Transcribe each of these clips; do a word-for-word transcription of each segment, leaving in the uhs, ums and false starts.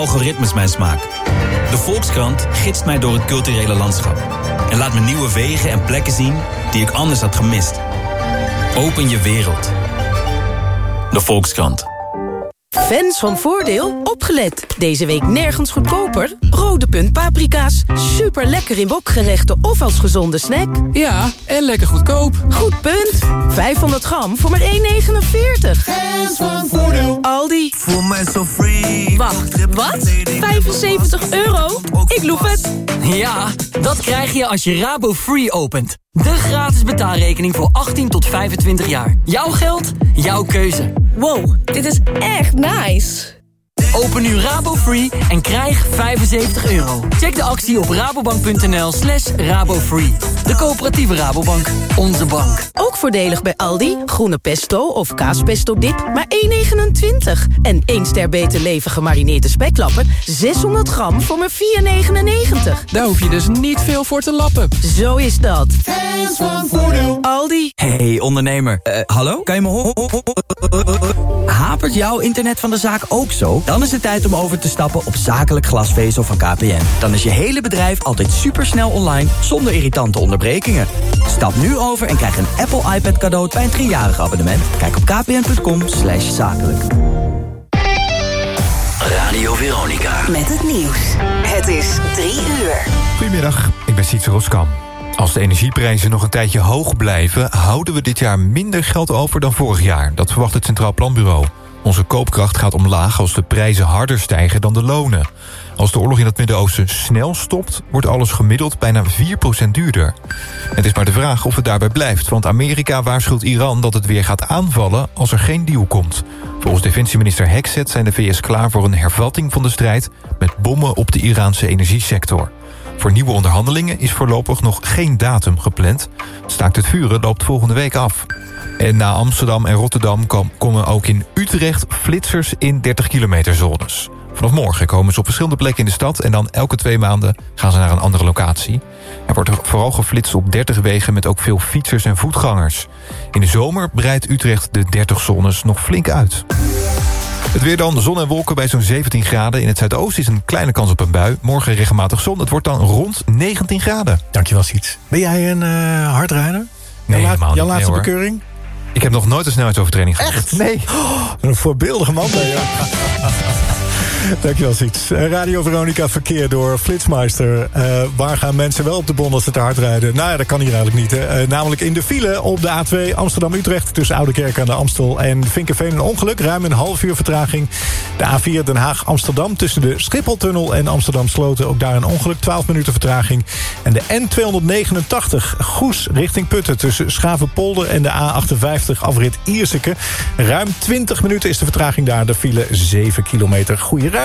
algoritmes mijn smaak. De Volkskrant gidst mij door het culturele landschap. En laat me nieuwe wegen en plekken zien die ik anders had gemist. Open je wereld. De Volkskrant. Fans van Voordeel, opgelet. Deze week nergens goedkoper. Rode Punt paprika's. Super lekker in wokgerechten of als gezonde snack. Ja, en lekker goedkoop. Goed punt. vijfhonderd gram voor maar één negenenveertig. Fans van Voordeel. Aldi. Voel mij zo free. Wacht, wat? vijfenzeventig euro? Ik loef het. Ja, dat krijg je als je Rabo Free opent. De gratis betaalrekening voor achttien tot vijfentwintig jaar. Jouw geld, jouw keuze. Wow, dit is echt nice. Open nu Rabo Free en krijg vijfenzeventig euro. Check de actie op rabobank.nl slash rabofree. De coöperatieve Rabobank. Onze bank. Ook voordelig bij Aldi. Groene pesto of kaaspesto dip, maar één negenentwintig. En één ster beter leven gemarineerde speklappen. zeshonderd gram voor maar vier negenennegentig. Daar hoef je dus niet veel voor te lappen. Zo is dat. Fans van Voordeel. Aldi. Hey ondernemer, uh, hallo? Kan je me horen? Hapert jouw internet van de zaak ook zo? Dan is het tijd om over te stappen op zakelijk glasvezel van K P N. Dan is je hele bedrijf altijd supersnel online, zonder irritante onderbrekingen. Stap nu over en krijg een Apple iPad cadeau bij een driejarig abonnement. Kijk op kpn.com slash zakelijk. Radio Veronica. Met het nieuws. Het is drie uur. Goedemiddag, ik ben Sietse Roskam. Als de energieprijzen nog een tijdje hoog blijven, houden we dit jaar minder geld over dan vorig jaar. Dat verwacht het Centraal Planbureau. Onze koopkracht gaat omlaag als de prijzen harder stijgen dan de lonen. Als de oorlog in het Midden-Oosten snel stopt, wordt alles gemiddeld bijna vier procent duurder. Het is maar de vraag of het daarbij blijft, want Amerika waarschuwt Iran dat het weer gaat aanvallen als er geen deal komt. Volgens defensieminister Hexet zijn de V S klaar voor een hervatting van de strijd met bommen op de Iraanse energiesector. Voor nieuwe onderhandelingen is voorlopig nog geen datum gepland. Staakt het vuren loopt volgende week af. En na Amsterdam en Rotterdam komen ook in Utrecht flitsers in dertig kilometer zones. Vanaf morgen komen ze op verschillende plekken in de stad en dan elke twee maanden gaan ze naar een andere locatie. Er wordt vooral geflitst op dertig wegen met ook veel fietsers en voetgangers. In de zomer breidt Utrecht de dertig zones nog flink uit. Het weer dan, zon en wolken bij zo'n zeventien graden. In het zuidoosten is een kleine kans op een bui. Morgen regelmatig zon, het wordt dan rond negentien graden. Dankjewel, Siets. Ben jij een uh, hardrijder? Nee, jouw helemaal Jouw niet. laatste nee, bekeuring? Ik heb nog nooit een snelheidsovertreding gehad. Echt? Nee. Oh, een voorbeeldige man ben je. Dankjewel, Siets. Radio Veronica verkeer door Flitsmeister. Uh, waar gaan mensen wel op de bon als ze te hard rijden? Nou ja, dat kan hier eigenlijk niet. Hè. Uh, namelijk in de file op de A twee Amsterdam-Utrecht... tussen Oudekerk aan de Amstel en Vinkenveen een ongeluk. Ruim een half uur vertraging. De A vier Den Haag-Amsterdam tussen de Schipholtunnel en Amsterdam-Sloten. Ook daar een ongeluk, twaalf minuten vertraging. En de N tweehonderdnegenentachtig Goes richting Putten... tussen Schavenpolder en de A achtenvijftig afrit Ierseke. Ruim twintig minuten is de vertraging daar. De file zeven kilometer. Goeie reis.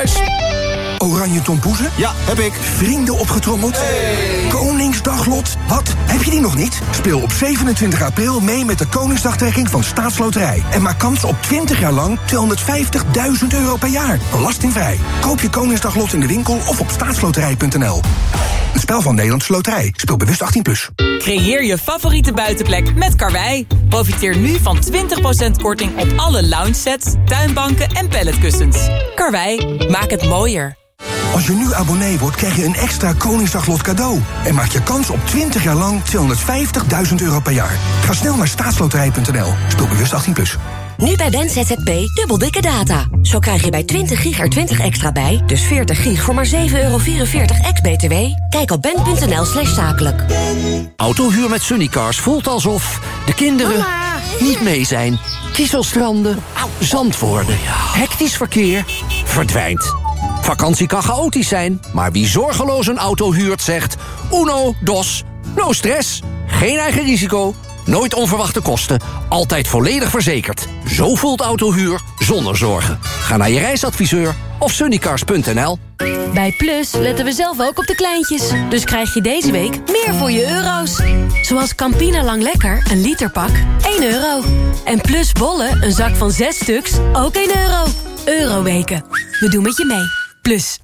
Oranje tompoezen? Ja, heb ik. Vrienden opgetrommeld? Hey. Koningsdaglot? Wat? Heb je die nog niet? Speel op zevenentwintig april mee met de Koningsdagtrekking van Staatsloterij. En maak kans op twintig jaar lang tweehonderdvijftigduizend euro per jaar. Belastingvrij. Koop je Koningsdaglot in de winkel of op staatsloterij punt n l. Een spel van Nederlandse Loterij. Speel bewust achttien plus. Creëer je favoriete buitenplek met Karwei. Profiteer nu van twintig procent korting op alle lounge sets, tuinbanken en palletkussens. Karwei, maak het mooier. Als je nu abonnee wordt, krijg je een extra Koningsdaglot cadeau. En maak je kans op twintig jaar lang tweehonderdvijftigduizend euro per jaar. Ga snel naar staatsloterij punt n l. Speel bewust achttien plus. Nu bij Ben Z Z P dubbel dikke data. Zo krijg je bij twintig gig er twintig extra bij. Dus veertig gig voor maar zeven euro vierenveertig ex-B T W. Kijk op ben punt n l slash zakelijk. Autohuur met Sunnycars voelt alsof de kinderen Mama. niet mee zijn. Kieselstranden, zand worden, hectisch verkeer verdwijnt. Vakantie kan chaotisch zijn, maar wie zorgeloos een auto huurt zegt... Uno, dos, no stress, geen eigen risico, nooit onverwachte kosten... altijd volledig verzekerd. Zo voelt autohuur zonder zorgen. Ga naar je reisadviseur of sunnycars punt n l. Bij Plus letten we zelf ook op de kleintjes. Dus krijg je deze week meer voor je euro's. Zoals Campina Lang Lekker, een literpak, één euro. En Plus bollen, een zak van zes stuks, ook één euro. Euroweken. We doen met je mee. Plus.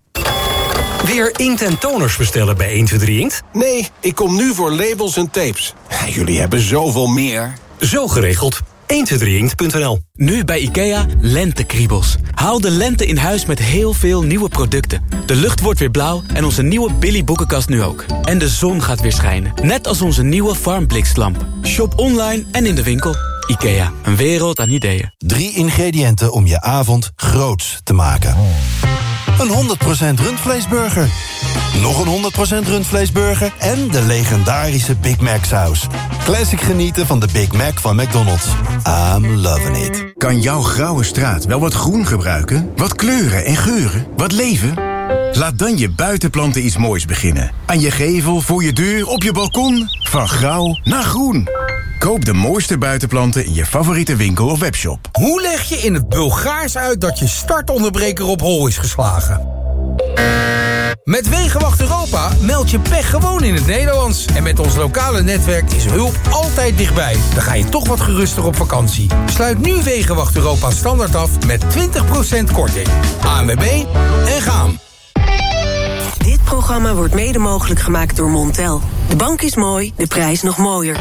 Weer inkt en toners bestellen bij één twee drie Inkt? Nee, ik kom nu voor labels en tapes. Jullie hebben zoveel meer. Zo geregeld. een twee drie inkt punt n l. Nu bij IKEA lentekriebels. Haal de lente in huis met heel veel nieuwe producten. De lucht wordt weer blauw en onze nieuwe Billy boekenkast nu ook. En de zon gaat weer schijnen. Net als onze nieuwe Farmblikslamp. Shop online en in de winkel. IKEA, een wereld aan ideeën. Drie ingrediënten om je avond groots te maken. Een honderd procent rundvleesburger. Nog een honderd procent rundvleesburger. En de legendarische Big Mac saus. Classic genieten van de Big Mac van McDonald's. I'm loving it. Kan jouw grauwe straat wel wat groen gebruiken? Wat kleuren en geuren? Wat leven? Laat dan je buitenplanten iets moois beginnen. Aan je gevel, voor je deur, op je balkon. Van grauw naar groen. Koop de mooiste buitenplanten in je favoriete winkel of webshop. Hoe leg je in het Bulgaars uit dat je startonderbreker op hol is geslagen? Met Wegenwacht Europa meld je pech gewoon in het Nederlands. En met ons lokale netwerk is hulp altijd dichtbij. Dan ga je toch wat geruster op vakantie. Sluit nu Wegenwacht Europa standaard af met twintig procent korting. A N W B en gaan. Dit programma wordt mede mogelijk gemaakt door Montel. De bank is mooi, de prijs nog mooier.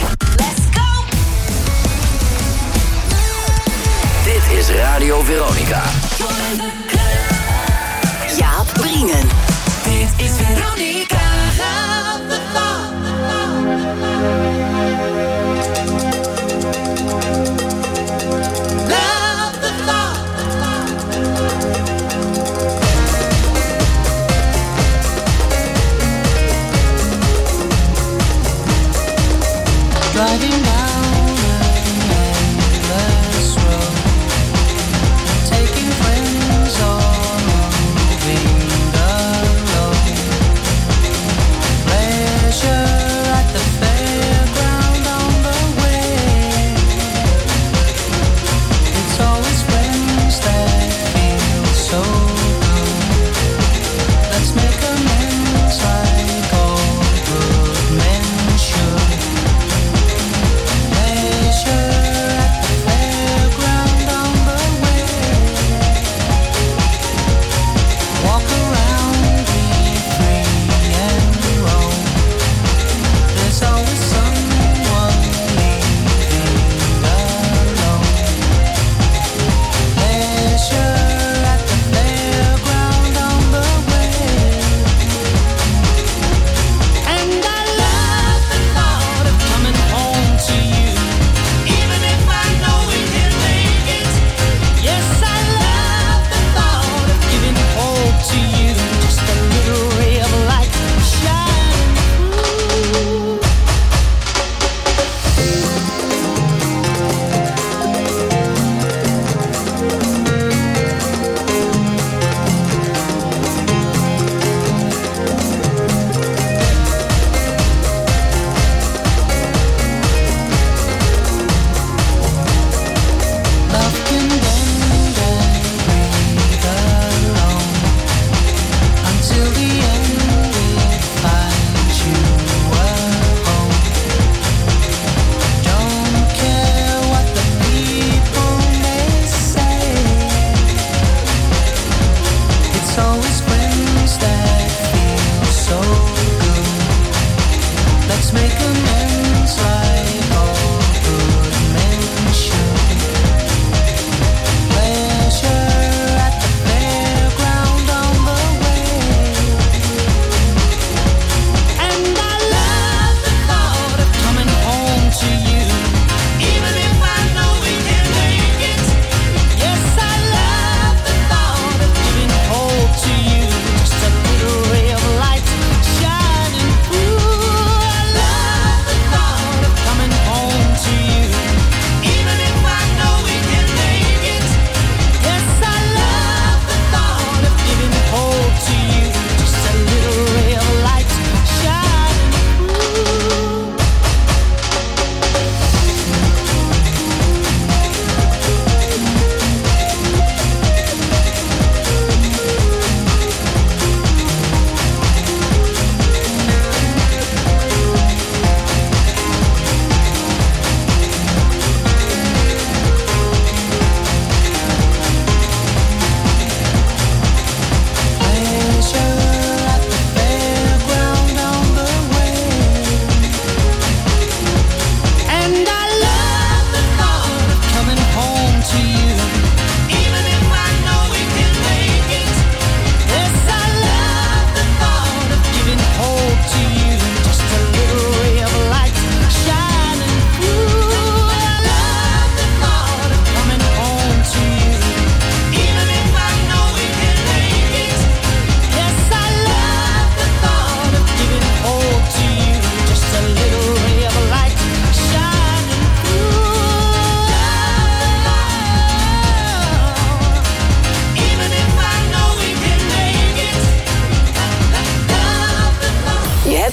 Dit is Radio Veronica. Jaap Bringen. Dit is Veronica. Driving down an endless road, taking friends or moving alone.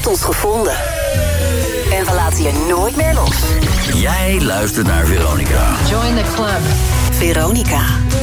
heeft ons gevonden. En we laten je nooit meer los. Jij luistert naar Veronica. Join the club. Veronica.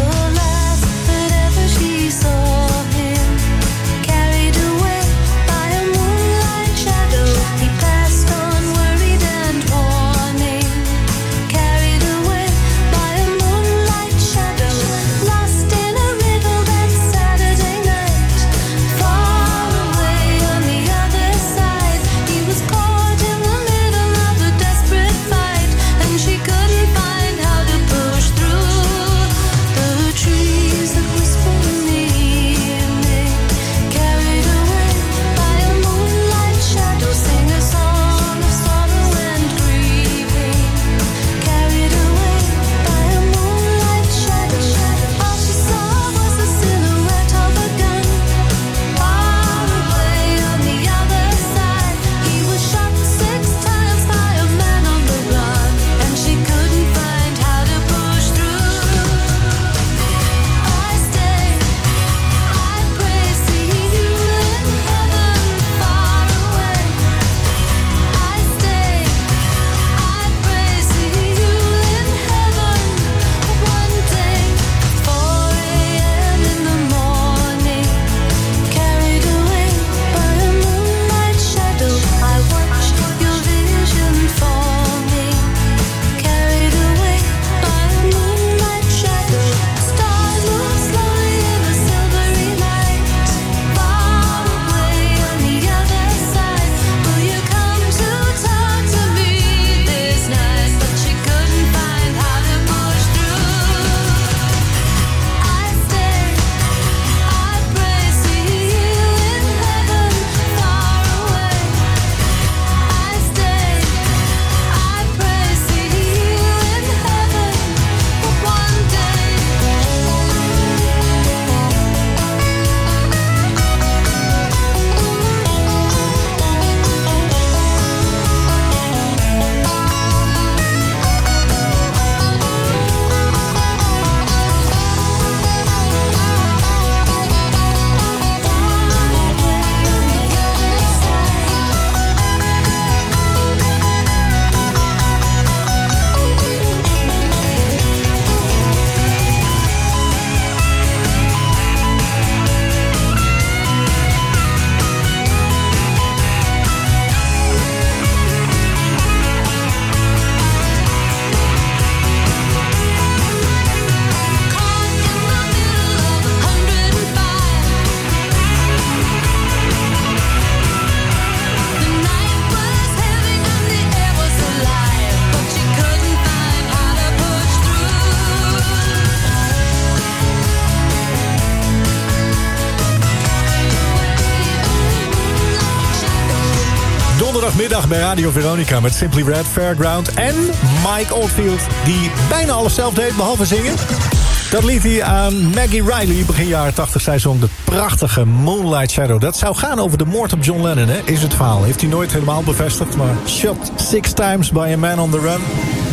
Middag bij Radio Veronica met Simply Red, Fairground en Mike Oldfield, die bijna alles zelf deed, behalve zingen. Dat liet hij aan Maggie Riley. Begin jaren tachtig, zij zong de prachtige Moonlight Shadow. Dat zou gaan over de moord op John Lennon, hè? Is het verhaal. Heeft hij nooit helemaal bevestigd, maar shot six times by a man on the run.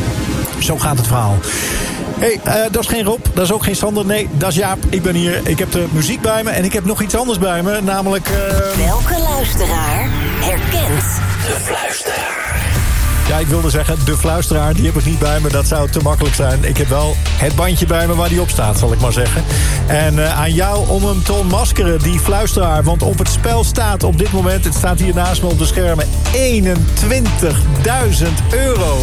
Zo gaat het verhaal. Hé, hey, uh, dat is geen Rob, dat is ook geen Sander. Nee, dat is Jaap. Ik ben hier. Ik heb de muziek bij me en ik heb nog iets anders bij me. Namelijk... Uh... Welke luisteraar herkent de fluisteraar? Ja, ik wilde zeggen, de fluisteraar, die heb ik niet bij me. Dat zou te makkelijk zijn. Ik heb wel het bandje bij me waar die op staat, zal ik maar zeggen. En uh, aan jou om hem te ontmaskeren, die fluisteraar. Want op het spel staat op dit moment, het staat hier naast me op de schermen, eenentwintigduizend euro.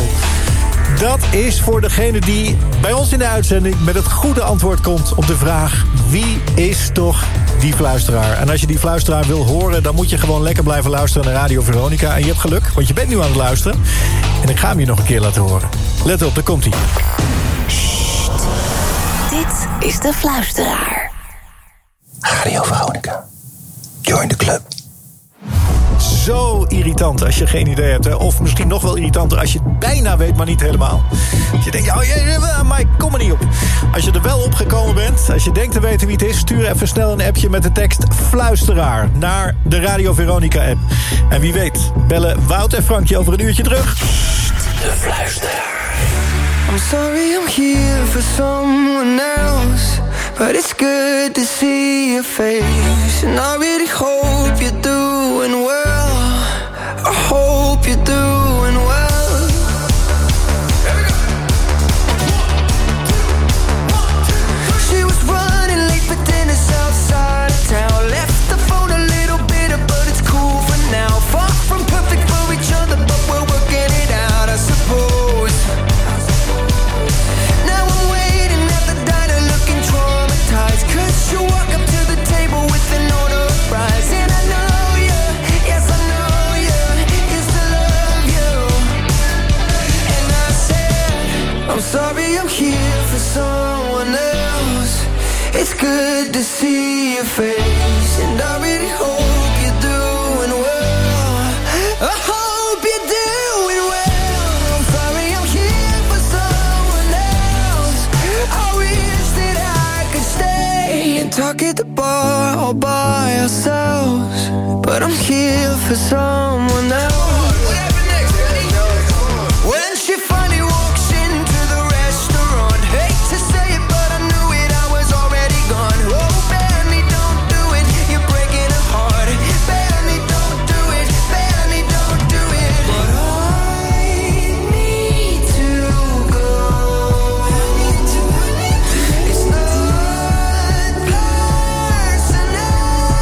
Dat is voor degene die bij ons in de uitzending met het goede antwoord komt op de vraag: wie is toch die fluisteraar? En als je die fluisteraar wil horen, dan moet je gewoon lekker blijven luisteren naar Radio Veronica. En je hebt geluk, want je bent nu aan het luisteren. En ik ga hem je nog een keer laten horen. Let op, daar komt hij. Sst. Dit is de fluisteraar. Radio Veronica. Join the club. Zo irritant als je geen idee hebt. Hè? Of misschien nog wel irritanter als je het bijna weet, maar niet helemaal. Als je denkt, oh jee, maar ik kom er niet op. Als je er wel op gekomen bent, als je denkt te weten wie het is, stuur even snel een appje met de tekst fluisteraar naar de Radio Veronica app. En wie weet, bellen Wout en Frankje over een uurtje terug. De fluisteraar. I'm sorry I'm here for someone else, but it's good to see your face. And I really hope you're doing well. you're doing well. She was running late for dinner outside of town. Left the phone a little bitter, but it's cool for now. Far from perfect for each other, but we're working it out, I suppose. Now I'm waiting at the diner looking traumatized, 'cause you walk up to the table with an order of fries. And I know you, yes I know you, used to love you. And I said, I'm sorry I'm here for someone else. It's good to see your face, and I really hope you're doing well. I hope you're doing well. I'm sorry I'm here for someone else. I wish that I could stay and talk at the bar all by ourselves, but I'm here for someone else. When she finally walks into the restaurant, hate to say it, but I knew it, I was already gone. Oh, Benny, don't do it, you're breaking her heart. Benny, don't do it, Benny, don't do it. But I need to go. It's not personal.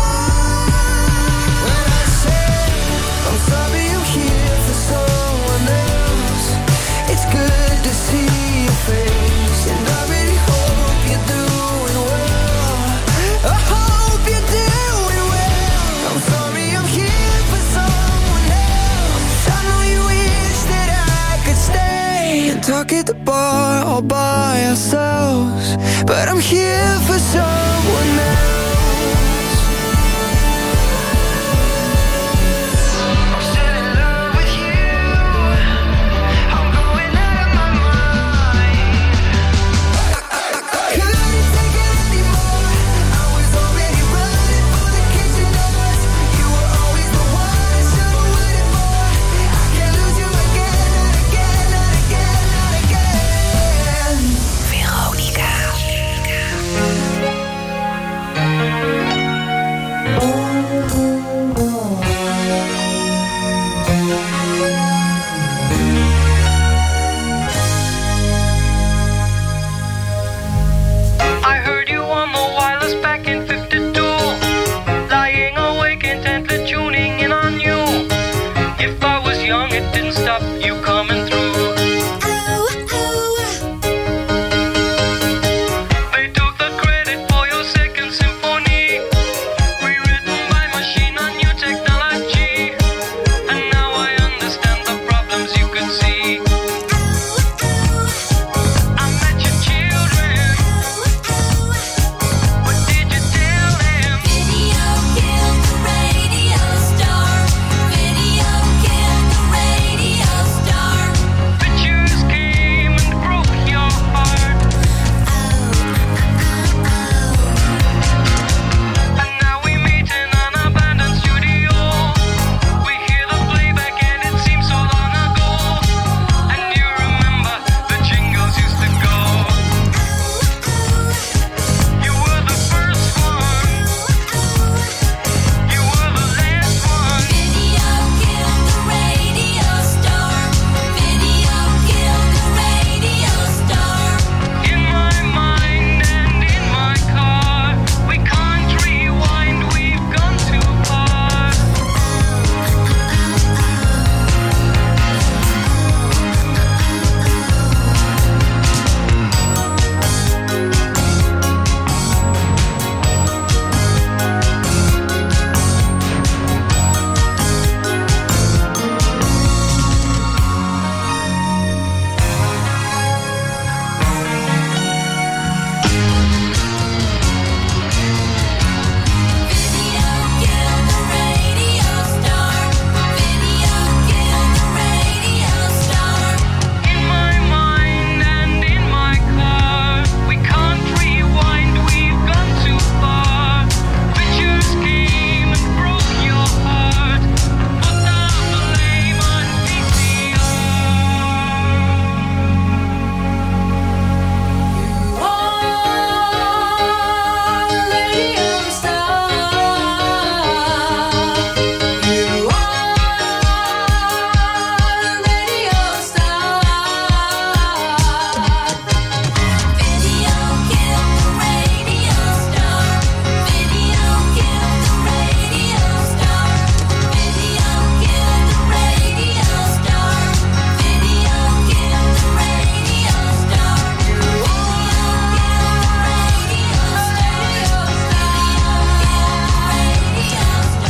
When I said, I'm sorry I'm here for someone else. It's good to see your face, and I really hope you're doing well. I hope you're doing well. I'm sorry I'm here for someone else. I know you wish that I could stay and talk at the bar all by ourselves, but I'm here for someone else. I'm still in love with you. I'm going out of my mind. I couldn't take it anymore. I was already running for the kitchen doors. You were always the one I should have waited for. I can't lose you again, not again, not again, not again.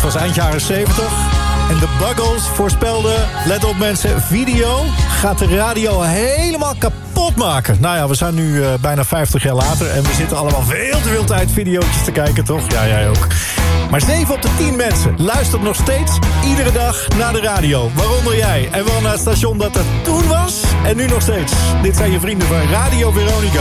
was eind jaren zeventig. En de Buggles voorspelden, let op mensen, video gaat de radio helemaal kapot maken. Nou ja, we zijn nu uh, bijna vijftig jaar later en we zitten allemaal veel te veel tijd video's te kijken, toch? Ja, jij ook. Maar zeven op de tien mensen luistert nog steeds iedere dag naar de radio. Waaronder jij. En wel naar het station dat er toen was en nu nog steeds. Dit zijn je vrienden van Radio Veronica.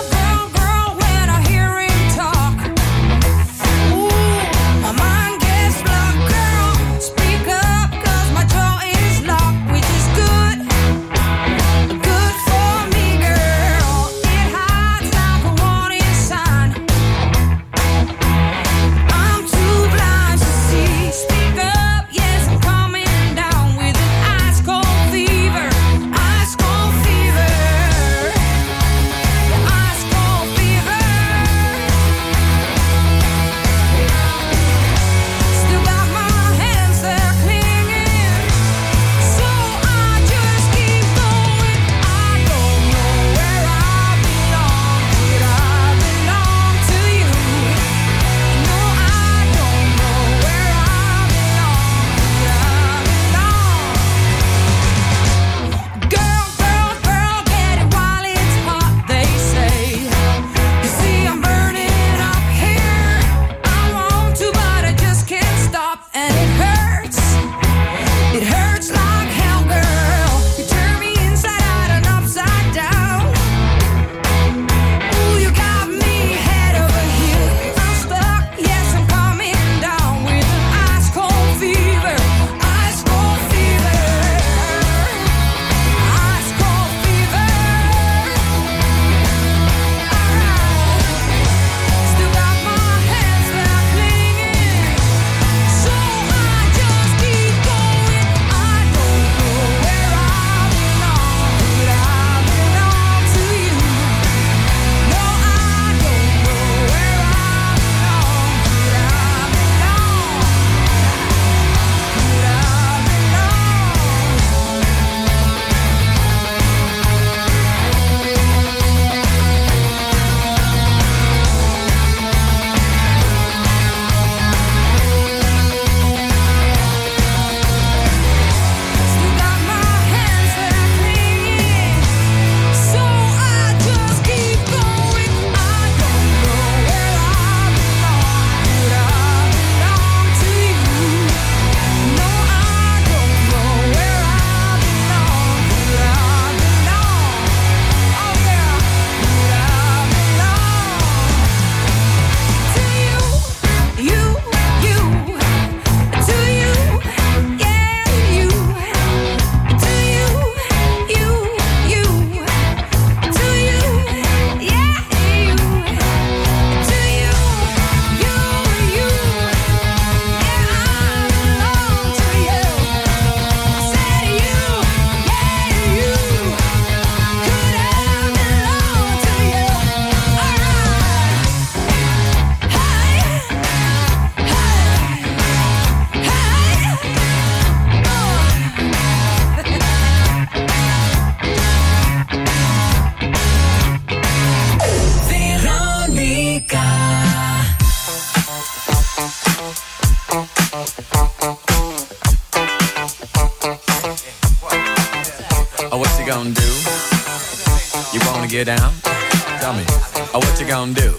get down? Tell me, oh, what you gonna do?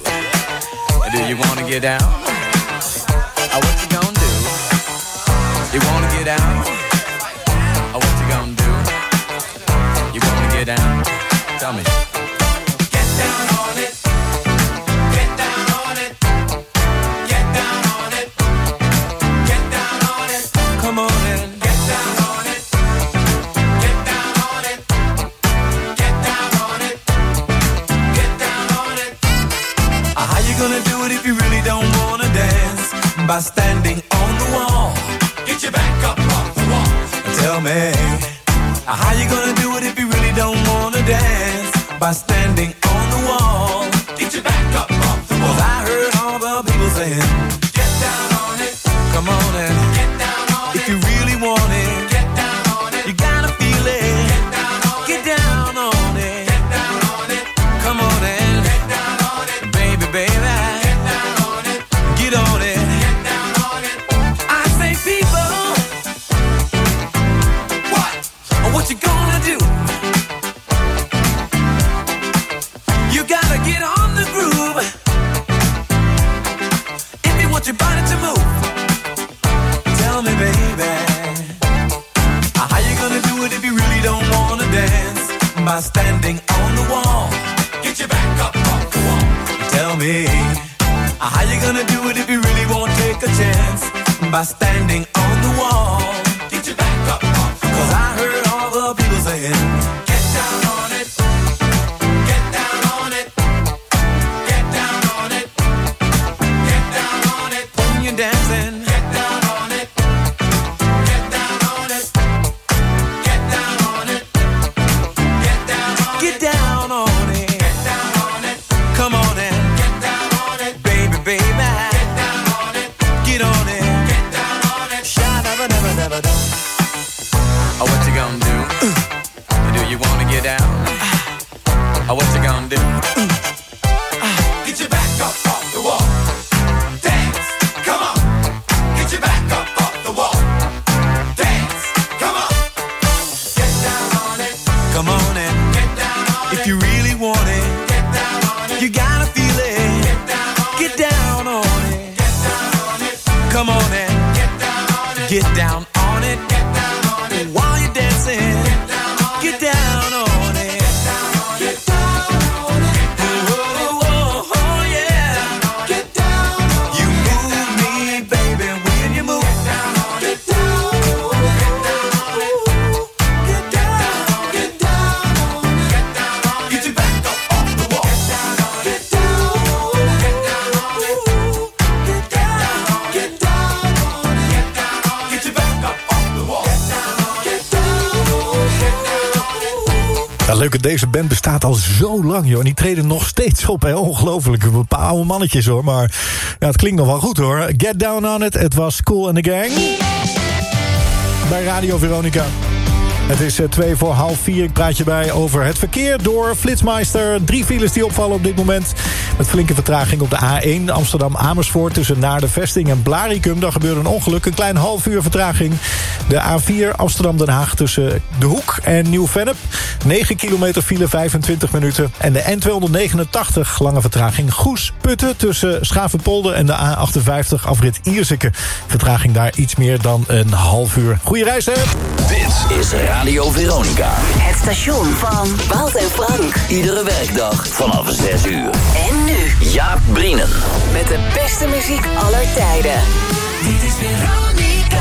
Do you wanna get down? Oh, what you gonna do? You wanna get down? Oh, what you gonna do? You wanna get down? Tell me. Get down on it. Get down on it. Get down on it. Get down on it. Come on in. Get down on it. Get down on it. Get down on it. Get down on it. Uh, how you gonna do it if you really don't wanna dance? By standing on the wall. Get your back up off the wall. Tell me. Uh, how you gonna do it if you really don't wanna dance? By standing on the wall. Get your back up off the wall. 'Cause I heard all the people saying, get down on it. Come on and get down on it. If you really want it, get down on it. You gotta feel it. Get down on it. Get down on it. Get down on it. Come on and get down on it. Baby, baby. Get down on it. Get on it. Get down on it. I by standing on the wall. Get your back up off the wall. Tell me, how you gonna do it if you really won't take a chance? By standing on the wall. Get your back up off the wall. 'Cause I heard all the people saying, get down on it. Get down on it. Get down on it. Get down on it. When you're dancing. Get down on it. Get down on it. Get down on it. Get down on it. Get down on it. Get down on it. Come on in. Get down on it. Baby, baby. Get down on it. Get on it. Get down on it. Sha-da-ba-da-ba-da-ba-da. Oh, what you gonna do? Uh, do you wanna get down? Uh, oh, what you gonna do? Uh, get your back up off the wall. Dance, come on. Get your back up off the wall. Dance, come on. Get down on it. Come on and get down on it. If you really want it, get down on it. You gotta feel it. Get down on get it. Down on it. Get down on it. Come on and get down on it. Get down on it. Get down on it. While you're dancing, get down on get it. Down on it. Get down on get it. Down on it. Oh, oh, oh, oh, yeah. Get down on it. You move me, baby, when you move. Get down on it. Get down on it. Get down on it. Get down on it. Get down on it. Get your back up off the wall. Get down on it. Get down on it. Get down on it. Get down on it. Get down on it. Get down on it. Get your back up off the wall. Get down on it. Get down on it. Get down on it. Ja, leuke, deze band bestaat al zo lang, joh. En die treden nog steeds op, hè. Ongelooflijk. Een paar oude mannetjes, hoor. Maar ja, het klinkt nog wel goed, hoor. Get Down On It. Het was Kool and the Gang. Bij Radio Veronica. Het is uh, twee voor half vier. Ik praat je bij over het verkeer door Flitsmeister. Drie files die opvallen op dit moment. Met flinke vertraging op de A één Amsterdam-Amersfoort. Tussen Naar de Vesting en Blaricum. Daar gebeurde een ongeluk. Een klein half uur vertraging. De A vier Amsterdam-Den Haag tussen De Hoek en Nieuw-Vennep. negen kilometer file, vijfentwintig minuten. En de N tweehonderdnegenentachtig lange vertraging Goes-Putten. Tussen Schavenpolder en de A achtenvijftig afrit Ierseke. Vertraging daar iets meer dan een half uur. Goeie reis, hè? Dit is Radio Veronica. Het station van Wout en Frank. Iedere werkdag vanaf zes uur. En nu Jaap Brienen. met de beste muziek aller tijden. Dit is Veronica.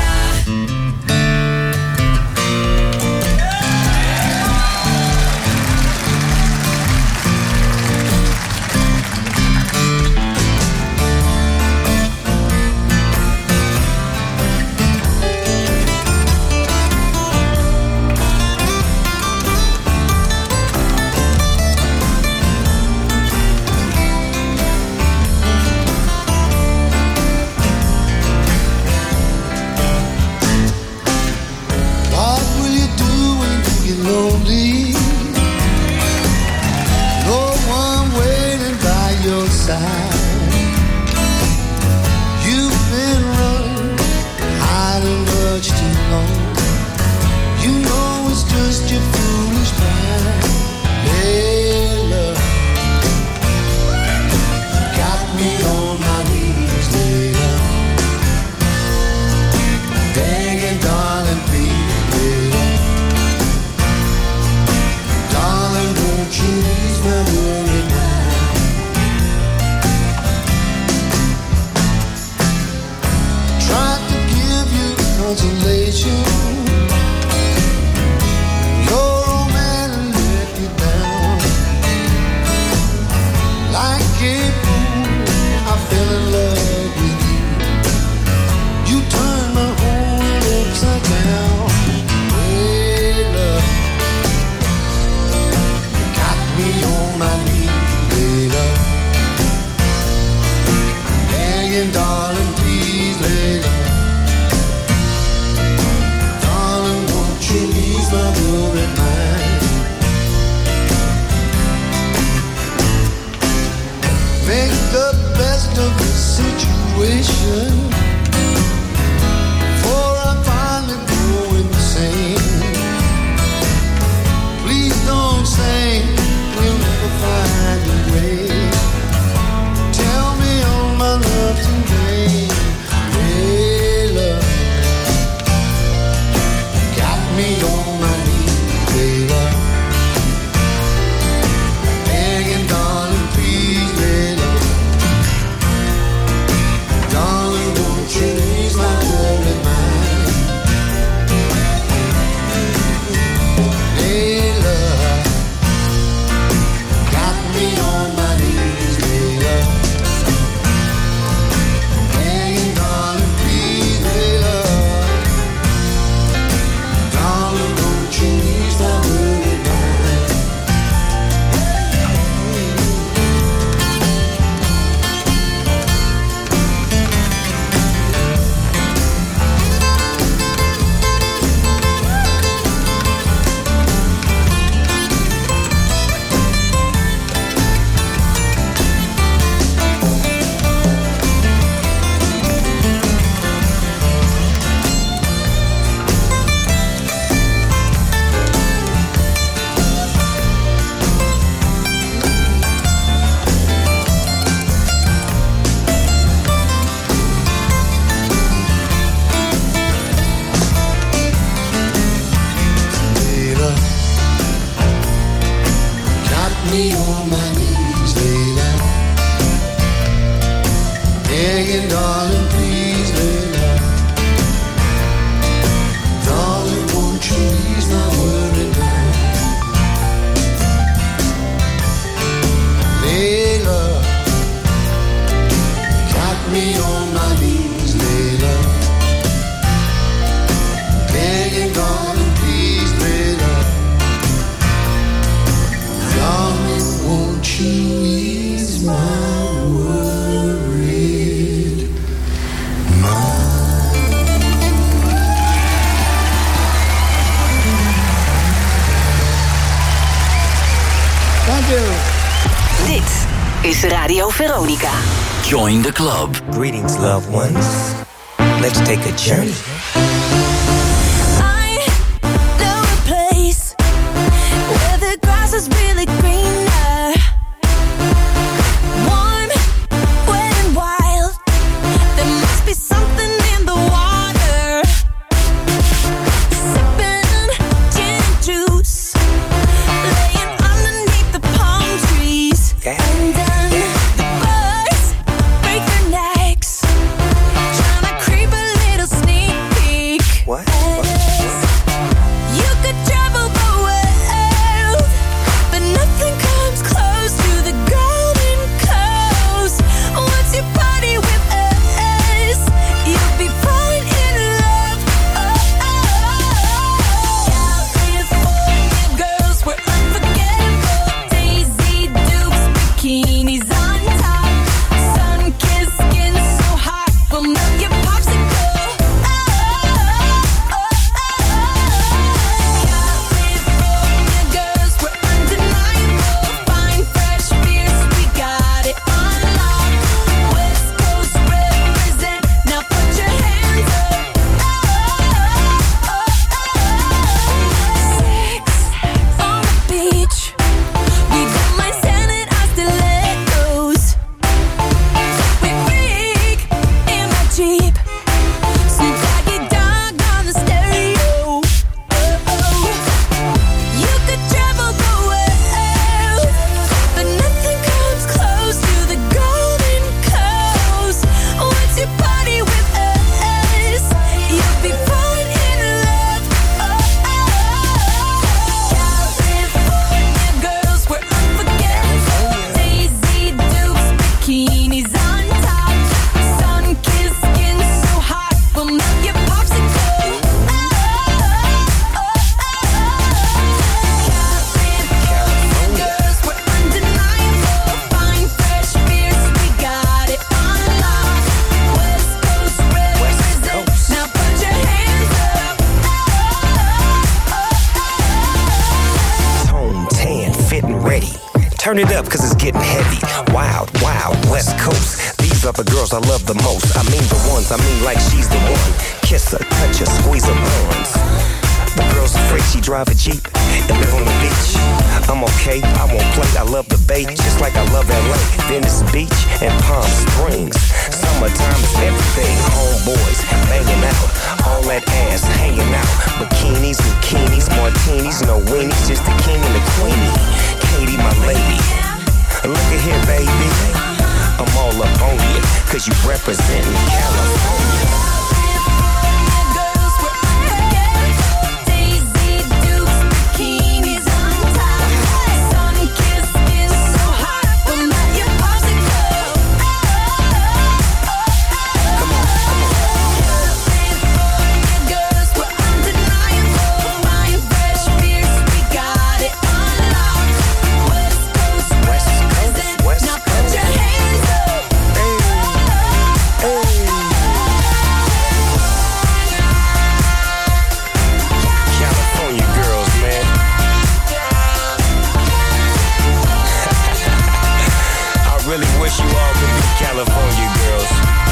lonely, no one waiting by your side. You've been running, hiding much too long. You know it's just your foolish mind. Hey, love, got me on my knees, later, begging, darling, please, later. Darling, won't you ease my worry now? Tried to give you consolation. Your old man let you down. Like a fool, I fell in love with you. You turned my whole world upside down. Hey, love, got me on my knees, hey, love, begging, darling, please, lay love. is Radio Veronica. Join the club. Greetings, loved ones. Let's take a journey. I know a place where the grass is really greener. Warm, wet and wild. There must be something in the water. Sipping gin and juice, laying underneath the palm trees. Okay. And then the birds break their necks, trying to creep a little sneak peek. What? You could travel the world, but nothing comes close to the Golden Coast. Once you party with us, you'll be falling in love. Oh, oh. California girls, we're unforgettable. Daisy Dukes, bikinis on top. Sun-kissed skin so hot, we'll melt your popsicle. Oh, oh, oh. California girls, we're undeniable. Fine, fresh beers, we got it on lock. West Coast represent, now put your hands up. Oh, oh, oh. Sex on the beach, we don't mind standing our stilettos. We freak in my Jeep, some tacky dog on the stereo. Oh, oh. You could travel the world, but nothing comes close to the Golden Coast. Once you party with us, you'll be falling in love. Oh, oh. California girls, we're unforgettable. Daisy Dukes, bikinis on top. Sun-kissed skin so hot, we'll melt your popsicle. Oh, oh, oh. California girls, we're undeniable. Fine, fresh beers, we got it on lock. West Coast represent, now put your hands up. Tone, tan, fit and ready. Turn it up, cause it's getting heavy. Wild, wild, West Coast. These are the girls I love the most. I mean the ones, I mean like she's the one. Kiss her, touch her, squeeze her buns. The girl's afraid she drive a Jeep and live on the beach. I'm okay, I won't play, I love the bay, just like I love L A, Venice Beach, and Palm Springs. Summertime is everything, homeboys banging out, all that ass hanging out. Bikinis, bikinis, martinis, no weenies, just the king and the queenie. Katie, my lady, look at here, baby, I'm all up on you, cause you representing California. Girls, we're unforgettable. Daisy Dukes, bikinis on top. Sun-kissed skin so hot, we'll melt your popsicle. Oh, oh, oh. Come on, come on. California girls, we're undeniable. Fine, fresh beers, we got it on lock. West Coast West Coast, represent, West now put your hands up. California girls, man. I really wish you all could be California girls.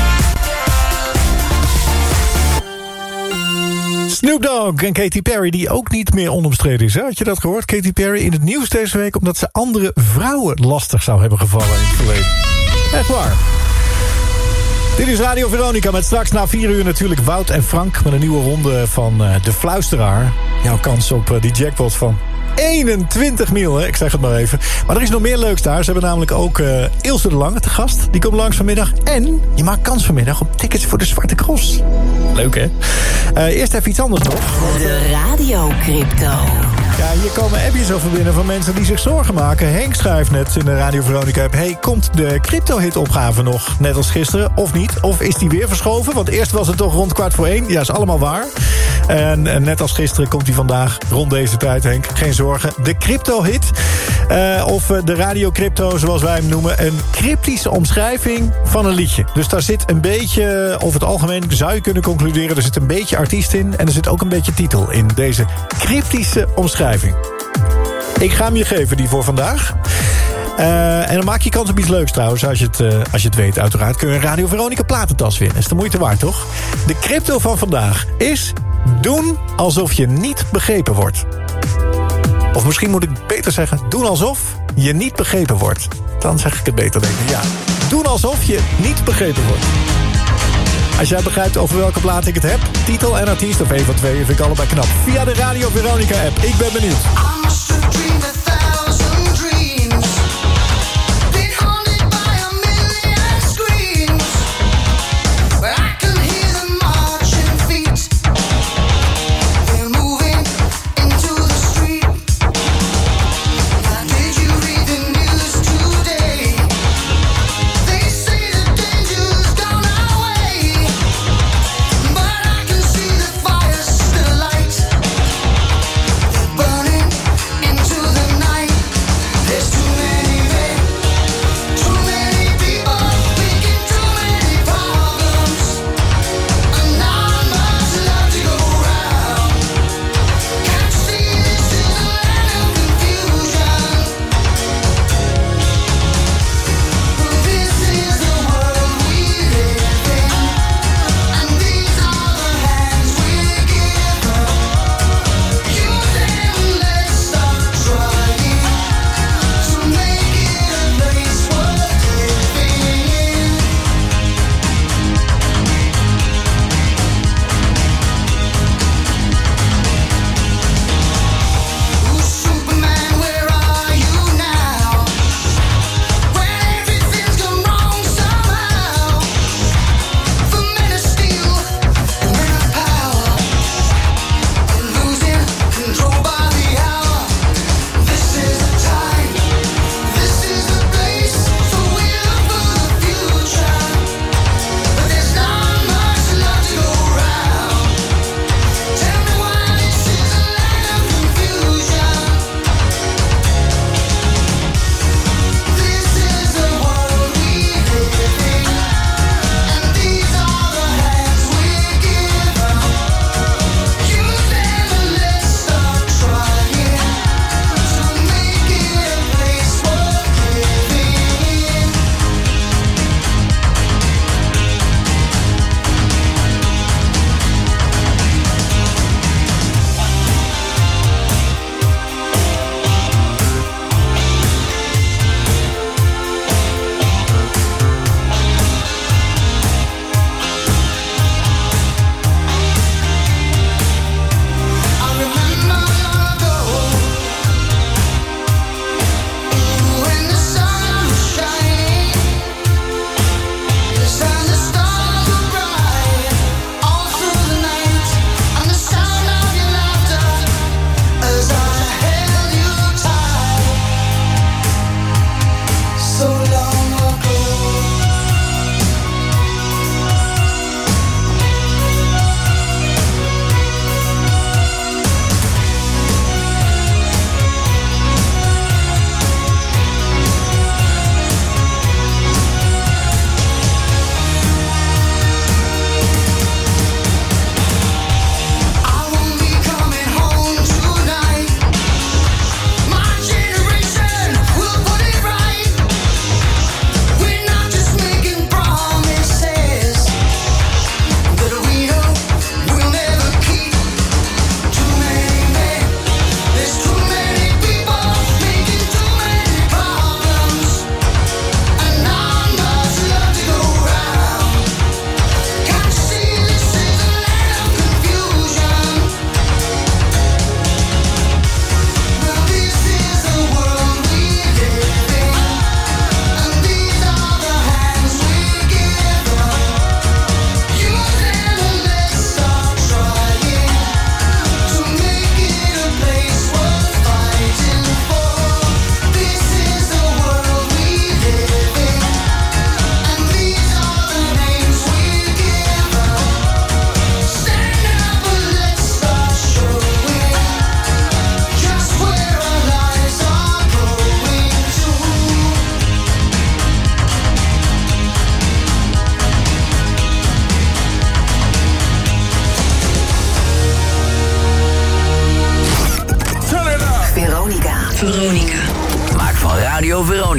Snoop Dogg en Katy Perry, die ook niet meer onomstreden is. Hè? Had je dat gehoord? Katy Perry in het nieuws deze week omdat ze andere vrouwen lastig zou hebben gevallen in het verleden. Echt waar. Dit is Radio Veronica met straks na vier uur natuurlijk Wout en Frank met een nieuwe ronde van uh, De Fluisteraar. Jouw kans op uh, die jackpot van eenentwintig mil, hè? Ik zeg het maar even. Maar er is nog meer leuks daar. Ze hebben namelijk ook uh, Ilse de Lange te gast. Die komt langs vanmiddag. En je maakt kans vanmiddag op tickets voor de Zwarte Cross. Leuk, hè? Uh, eerst even iets anders nog. De Radio Crypto. Ja, hier komen appjes over binnen van mensen die zich zorgen maken. Henk schrijft net in de Radio Veronica app: hey, komt de crypto-hit-opgave nog net als gisteren of niet? Of is die weer verschoven? Want eerst was het toch rond kwart voor één. Ja, is allemaal waar. En, en net als gisteren komt hij vandaag rond deze tijd, Henk. Geen zorgen. De crypto-hit, uh, of uh, de radio-crypto zoals wij hem noemen, een cryptische omschrijving van een liedje. Dus daar zit een beetje, over het algemeen zou je kunnen concluderen, er zit een beetje artiest in en er zit ook een beetje titel in deze cryptische omschrijving. Ik ga hem je geven, die voor vandaag. Uh, en dan maak je kans op iets leuks trouwens, als je het, uh, als je het weet uiteraard. Kun je een Radio Veronica platentas winnen. Is de moeite waard, toch? De crypto van vandaag is doen alsof je niet begrepen wordt. Of misschien moet ik beter zeggen, doen alsof je niet begrepen wordt. Dan zeg ik het beter, denk ik. Ja, doen alsof je niet begrepen wordt. Als jij begrijpt over welke plaat ik het heb, titel en artiest of een van twee, vind ik allebei knap. Via de Radio Veronica app. Ik ben benieuwd. Burning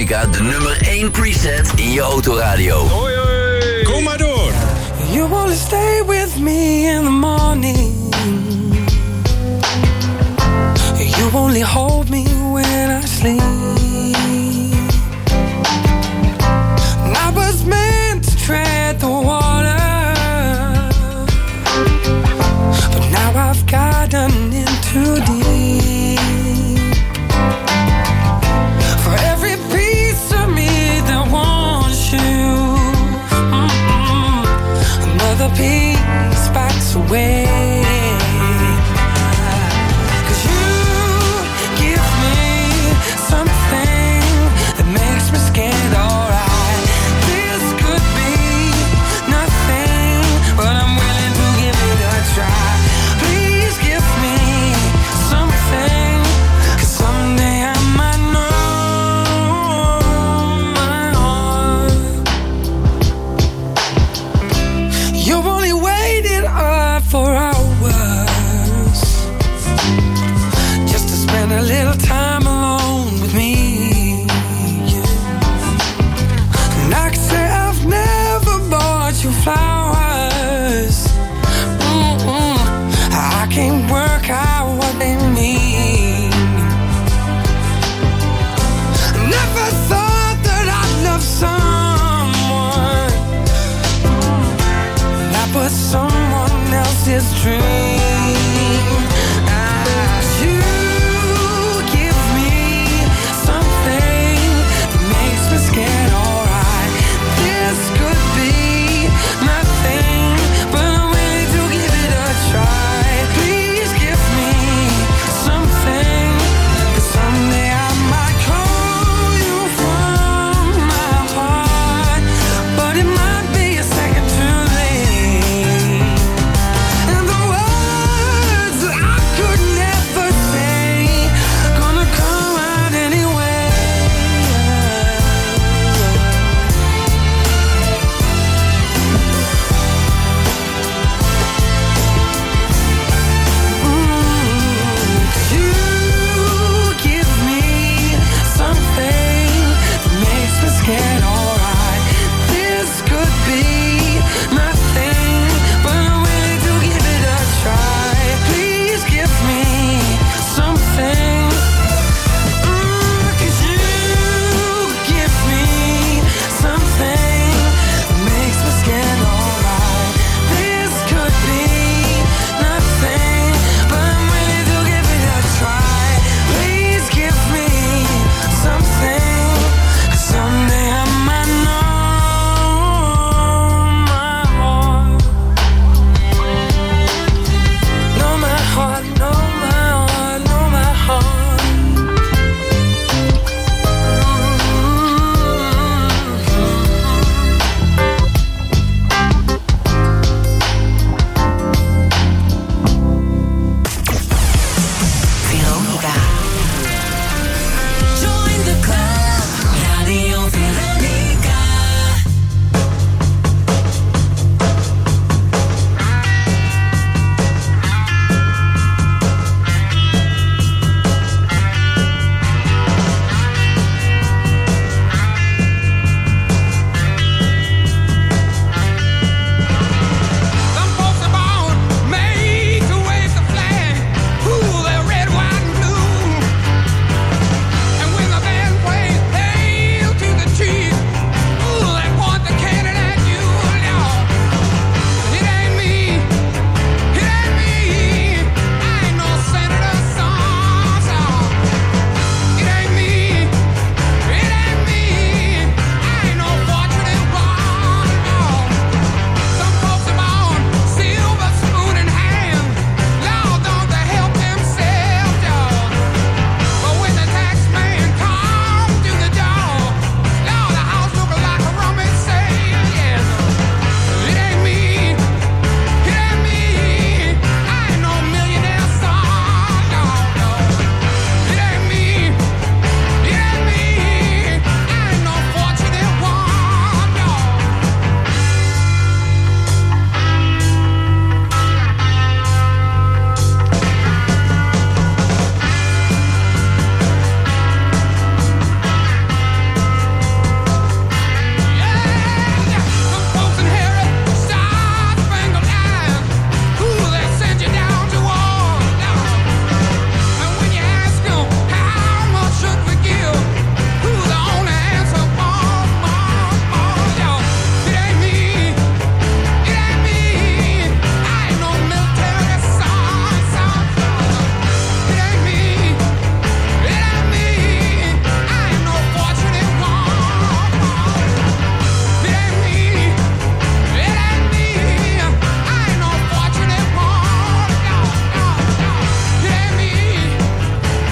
Veronica de nummer één preset in je autoradio. Hoi, hoi. Kom maar door. You only stay with me in the morning. You only hold me when I sleep. And I was meant to tread the water, but now I've gotten in too deep. For every piece of me that wants you, mm-mm, another piece backs away. And the world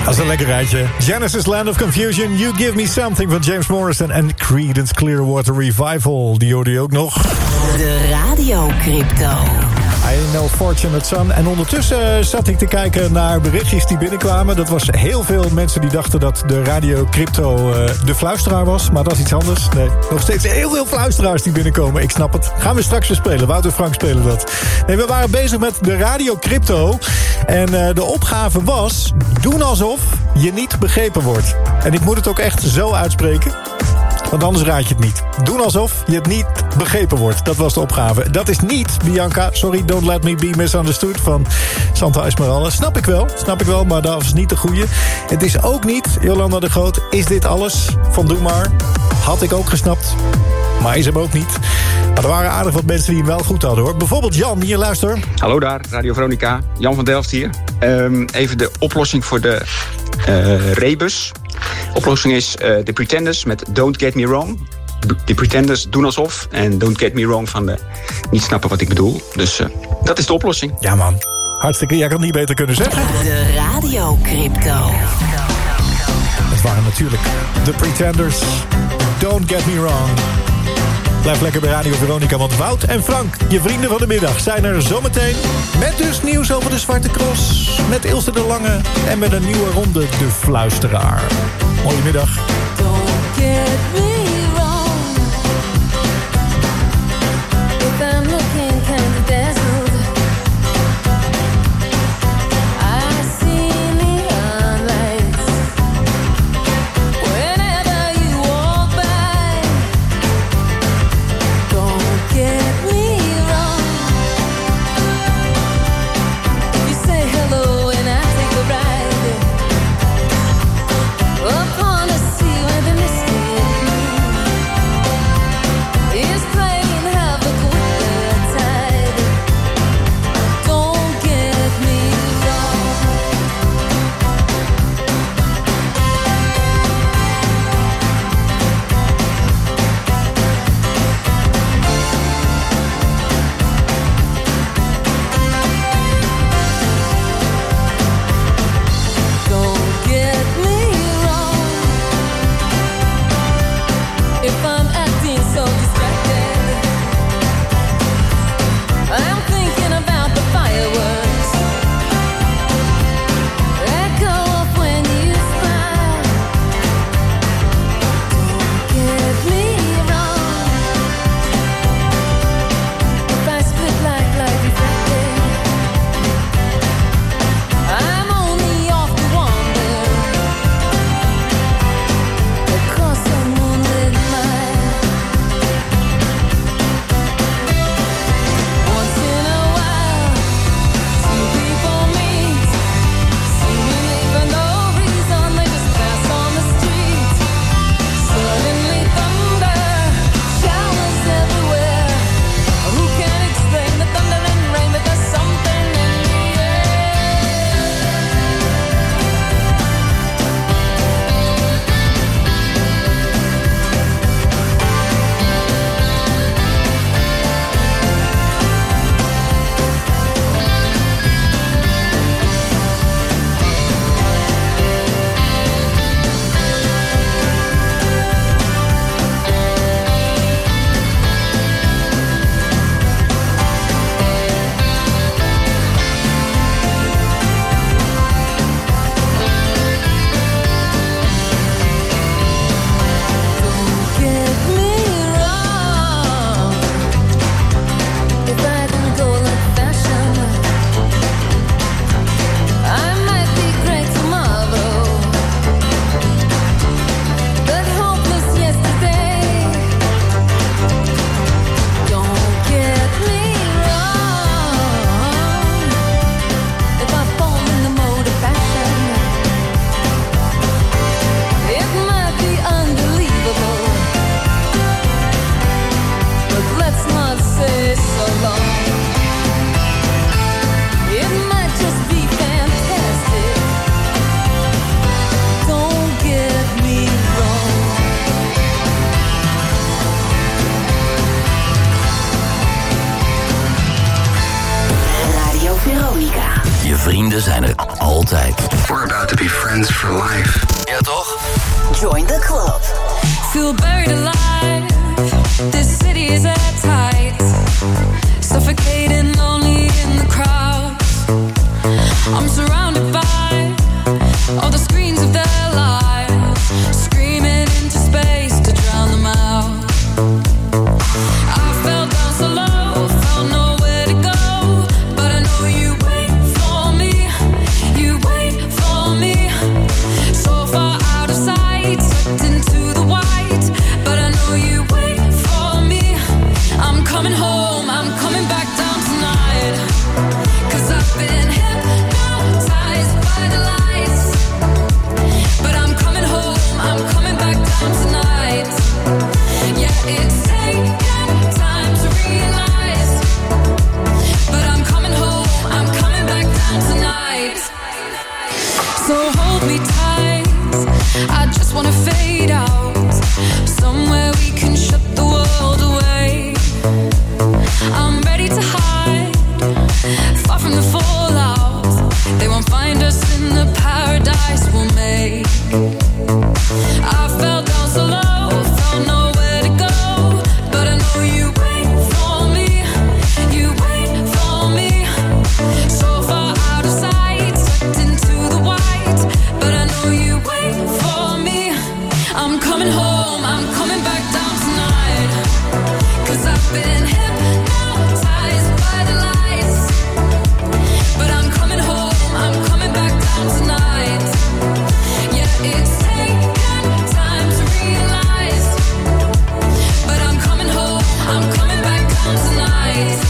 Dat is een lekker rijtje. Genesis Land of Confusion, You Give Me Something van James Morrison en Creedence Clearwater Revival. Die hoorde je ook nog. De Radio Crypto. I know Fortunate Son. En ondertussen zat ik te kijken naar berichtjes die binnenkwamen. Dat was heel veel mensen die dachten dat de Radio Crypto uh, de fluisteraar was. Maar dat is iets anders. Nee, nog steeds heel veel fluisteraars die binnenkomen. Ik snap het. Gaan we straks weer spelen. Wouter Frank spelen dat. Nee, we waren bezig met de Radio Crypto. En uh, de opgave was, doen alsof je niet begrepen wordt. En ik moet het ook echt zo uitspreken. Want anders raad je het niet. Doen alsof je het niet begrepen wordt. Dat was de opgave. Dat is niet, Bianca, sorry, Don't Let Me Be Misunderstood van Santa Esmeralda. Snap ik wel, snap ik wel, maar dat is niet de goeie. Het is ook niet, Jolanda de Groot, Is Dit Alles van Doe Maar. Had ik ook gesnapt, maar is hem ook niet. Maar er waren aardig wat mensen die hem wel goed hadden, hoor. Bijvoorbeeld Jan, hier luister. Hallo daar, Radio Veronica. Jan van Delft hier. Um, even de oplossing voor de uh, rebus. Oplossing is uh, The Pretenders met Don't Get Me Wrong. The Pretenders doen alsof. En Don't Get Me Wrong van de niet snappen wat ik bedoel. Dus uh, dat is de oplossing. Ja, man. Hartstikke, jij kan het niet beter kunnen zeggen. De Radio Crypto. Dat waren natuurlijk The Pretenders. Don't Get Me Wrong. Blijf lekker bij Radio Veronica, want Wout en Frank, je vrienden van de middag, zijn er zometeen. Met dus nieuws over de Zwarte Cross, met Ilse de Lange en met een nieuwe ronde De Fluisteraar. Mooie middag. Don't get me wrong. If I'm looking kind of dazzled, I see neon lights. Whenever you walk by, don't get me wrong. You say hello and I take a ride upon a sea where the mystic is playing havoc with the tide. Don't get me wrong. Don't get me wrong. If I'm acting so distracted, I'm thinking about the fireworks. Let go of when you smile. Don't get me wrong. If I split like light reflected, I'm only off to wander across a moonlit night. Once in a while, two people meet, seemingly for no reason. They just pass on the street. Suddenly thunder, showers everywhere. Who can explain the thunder and rain? But there's something in the air. Don't get me wrong. If I can go like fashion, I might be great tomorrow, but hopeless yesterday. Don't get me wrong. If I fall in the mode of fashion, it might be unbelievable, but let's not say so long. It might just be fantastic. Don't get me wrong. Radio Veronica. Je vrienden zijn er altijd. We're about to be friends for life. Ja, toch? Join the club. Feel buried alive. This city is at tight. Suffocating, lonely in the crowd. I'm surrounded by all the screens of their lives, screaming into space to drown them out. I fell down so low, found nowhere to go, but I know you wait for me, you wait for me. So far out of sight, sucked into the white, but I know you wait for me. I'm coming home, I'm coming back down tonight, 'cause I've been hypnotized by the lights. But I'm coming home, I'm coming back down tonight. Yeah, it's taken time to realize, but I'm coming home, I'm coming back down tonight. So hold me tight, I just wanna fade out, somewhere we can shut the world away. I'm ready to hide, far from the fallout. They won't find us in the paradise we'll make. I fell down so low, found nowhere to go, but I know you wait for me, you wait for me. So far out of sight, sucked into the white, but I know you wait for me. I'm coming home, I'm coming back down tonight, 'cause I've been hypnotized by the lights. But I'm coming home, I'm coming back down tonight. Yeah, it's taken time to realize, but I'm coming home, I'm coming back down tonight.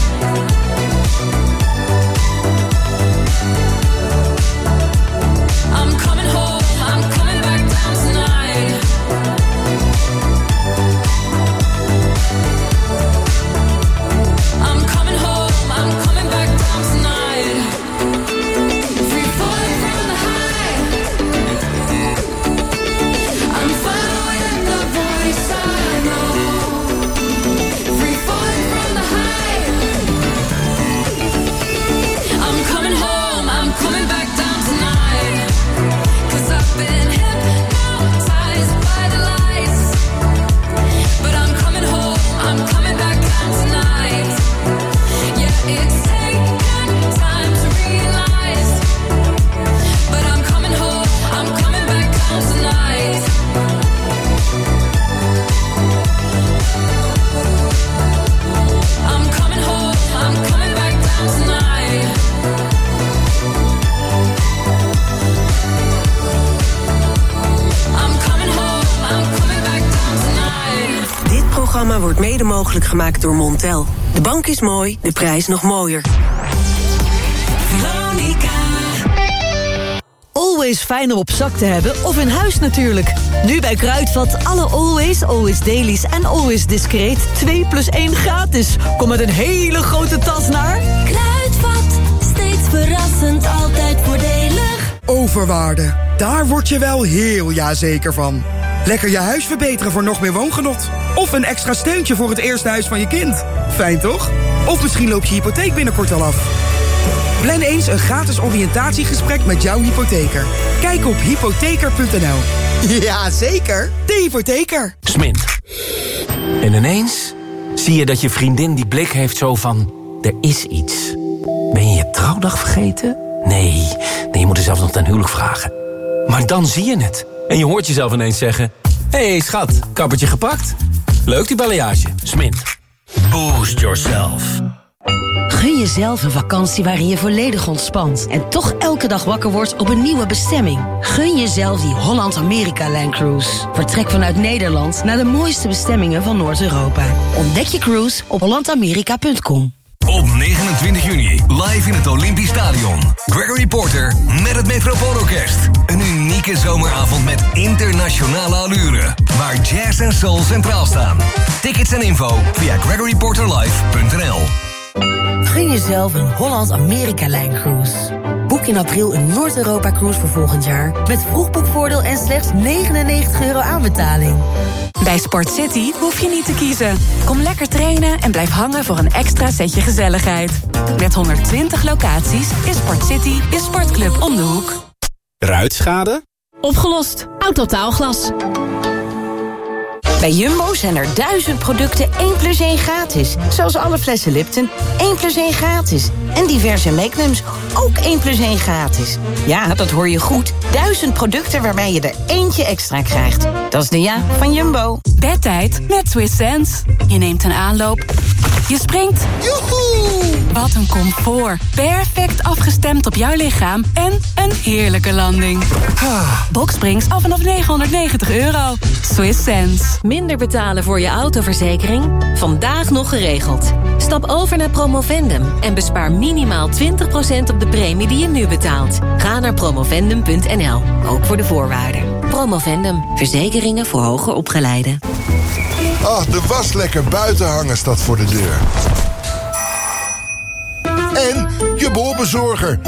I'm coming home, I'm coming back down tonight. I'm coming home, I'm coming back down tonight. Free falling from the high, I'm following the voice I know. Free falling from the high, I'm coming home, I'm coming back down tonight, 'cause I've been hypnotized by the lights. But I'm coming home, I'm coming back down tonight. Yeah, it's taken time to realize, but I'm coming home, I'm coming back down tonight. I'm coming home, I'm coming back down tonight. I'm coming home, I'm coming back down tonight. Dit programma wordt mede mogelijk gemaakt door Montel. De bank is mooi, de prijs nog mooier. Always fijn om op zak te hebben, of in huis natuurlijk. Nu bij Kruidvat alle Always, Always Dailies en Always Discreet twee plus één gratis. Kom met een hele grote tas naar Kruidvat, steeds verrassend, altijd voordelig. Overwaarde, daar word je wel heel jazeker van. Lekker je huis verbeteren voor nog meer woongenot. Of een extra steuntje voor het eerste huis van je kind. Fijn toch? Of misschien loopt je hypotheek binnenkort al af. Plan eens een gratis oriëntatiegesprek met jouw hypotheker. Kijk op hypotheker punt n l. Ja, zeker. De hypotheker. Smint. En ineens zie je dat je vriendin die blik heeft zo van... er is iets. Ben je je trouwdag vergeten? Nee, nee, je moet er zelfs nog ten huwelijk vragen. Maar dan zie je het. En je hoort jezelf ineens zeggen... hé hey, schat, kappertje gepakt? Leuk die balayage. Smint. Boost yourself. Gun jezelf een vakantie waarin je volledig ontspant... en toch elke dag wakker wordt op een nieuwe bestemming. Gun jezelf die Holland-Amerika-Line Cruise. Vertrek vanuit Nederland naar de mooiste bestemmingen van Noord-Europa. Ontdek je cruise op holland amerika punt com. Op negenentwintig juni, live in het Olympisch Stadion. Gregory Porter met het Metropoolorkest. Een unieke zomeravond met internationale allure. Waar jazz en soul centraal staan. Tickets en info via gregory porter live punt n l. Gun jezelf een Holland-Amerika-Line Cruise. Boek in april een Noord-Europa-cruise voor volgend jaar. Met vroegboekvoordeel en slechts negenennegentig euro aanbetaling. Bij Sport City hoef je niet te kiezen. Kom lekker trainen en blijf hangen voor een extra setje gezelligheid. Met honderdtwintig locaties is Sport City je sportclub om de hoek. Ruitschade? Opgelost. Autotaalglas. Bij Jumbo zijn er duizend producten één plus één gratis. Zoals alle flessen Lipton, één plus één gratis. En diverse Magnums, ook één plus één gratis. Ja, dat hoor je goed. Duizend producten waarbij je er eentje extra krijgt. Dat is de ja van Jumbo. Bedtijd met Swiss Sense. Je neemt een aanloop. Je springt. Joehoe! Wat een comfort. Perfect afgestemd op jouw lichaam. En een heerlijke landing. Boxsprings af vanaf negenhonderdnegentig euro. Swiss Sense. Minder betalen voor je autoverzekering? Vandaag nog geregeld. Stap over naar Promovendum en bespaar minimaal twintig procent op de premie die je nu betaalt. Ga naar promovendum punt n l, ook voor de voorwaarden. Promovendum, verzekeringen voor hoger opgeleiden. Ah, de was lekker buiten hangen staat voor de deur. En je bolbezorger.